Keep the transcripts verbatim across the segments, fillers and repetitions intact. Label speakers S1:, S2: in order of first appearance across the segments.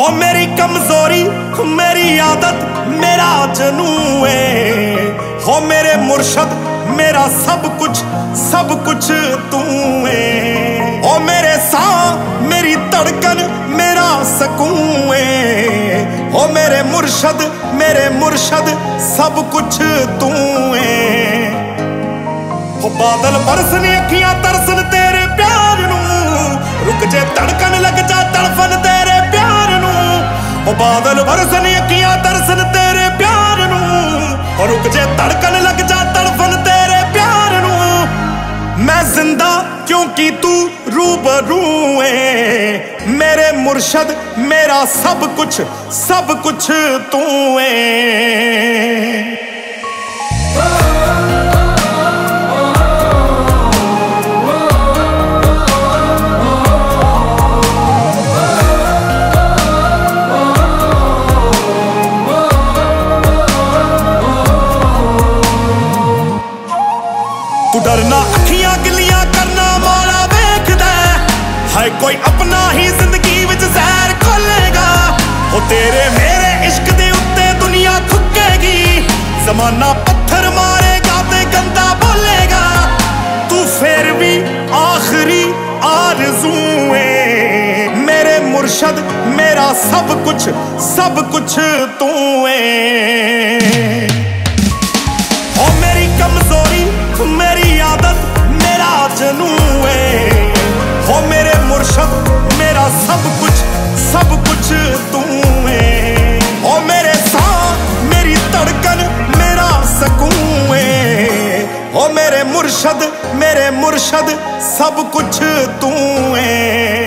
S1: हो मेरी कमजोरी मेरी आदत मेरा जनू है, हो मेरे मुर्शद मेरा सब कुछ सब कुछ तू है। हो मेरे सांस मेरी धड़कन मेरा सकून है, हो मेरे मुर्शद मेरे मुर्शद सब कुछ तू है। हो बादल बरसन अखियां तरसन तेरे प्यार नू, रुक जे धड़कन लग जा तड़फन तेरे प्यार नू। हो बादल बरसन अखियां तरसन तेरे प्यार नू, और रुक जे धड़कन लग जा तड़फन तेरे प्यार नू। मैं जिंदा क्योंकि तू रूबरू है, मेरे मुर्शद मेरा सब कुछ सब कुछ तू है। तू डरना अखियां गिलियां करना माड़ा वेखदा है, कोई अपना ही जिंदगी विच जहर खोलेगा। हो तेरे मेरे इश्क दे उत्ते दुनिया थुकेगी, जमाना पत्थर मारेगा ते गंदा बोलेगा। तू फिर भी आखिरी आरज़ू है, मेरे मुर्शद मेरा सब कुछ सब कुछ तू है। हो मेरी कमजोरी मेरी आदत मेरा जनू है, हो मेरे मुर्शद मेरा सब कुछ सब कुछ तू है। हो मेरे सांस मेरी धड़कन मेरा सकून है, हो मेरे मुर्शद मेरे मुर्शद सब कुछ तू है।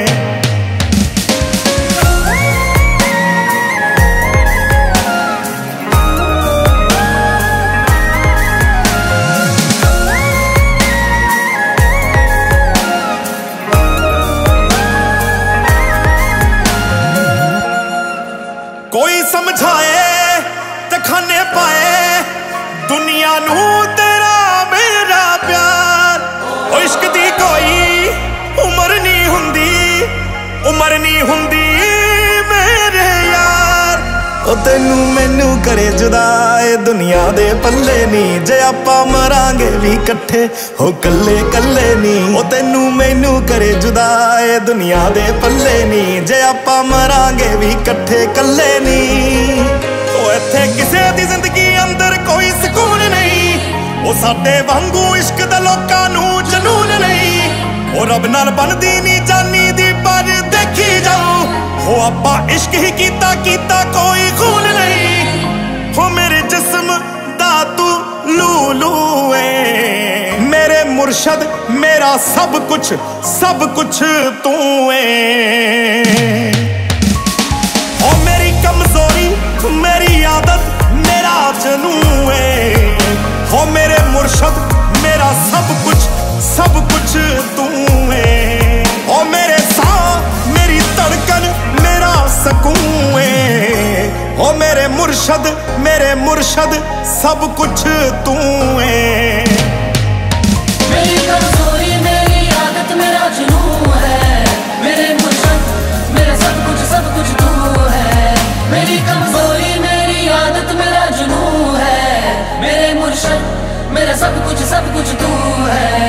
S1: कोई समझाए ते खाने पाए दुनिया नू तेरा मेरा प्यार। ओ इश्क दी कोई उम्र नहीं हुंदी उम्र नहीं हुंदी मेरे यार। ओ तेनू मैनू करे जुदाए दुनिया दे पल्ले नहीं, जे आपां मरांगे भी कट्ठे हो कल्ले कल्ले नहीं। ओ तेनू मैनू करे जुदाए दुनिया दे पल्ले नहीं, जे आपां मरांगे भी कट्ठे कल्ले नहीं। ओ इत्थे किसे दी जिंदगी अंदर कोई सुकून नहीं, ओ साडे वांगू इश्क दा लोकां नू जनून नहीं। ओ रब नाल बनदी नी जानी दी पर देखी जाओ, हो आपां इश्क ही कीता कीता कोई खून नहीं। हो मेरे जिस्म दा तू लूलू है, मेरे मुर्शद मेरा सब कुछ सब कुछ तू है। हो मेरी कमजोरी मेरी आदत मेरा जनू है, हो मेरे मुर्शद मेरा सब कुछ सब कुछ तू है। हो मेरे सांस मेरी धड़कन मेरा सकून है, हो मेरे मुर्शद मेरे मुर्शद सब कुछ तू है।
S2: मेरी कमजोरी मेरी आदत मेरा जुनून है, मेरे मुर्शद मेरा सब कुछ सब कुछ तू है। मेरी कमजोरी मेरी आदत मेरा जुनून है, मेरे मुर्शद मेरा सब कुछ सब कुछ तू है।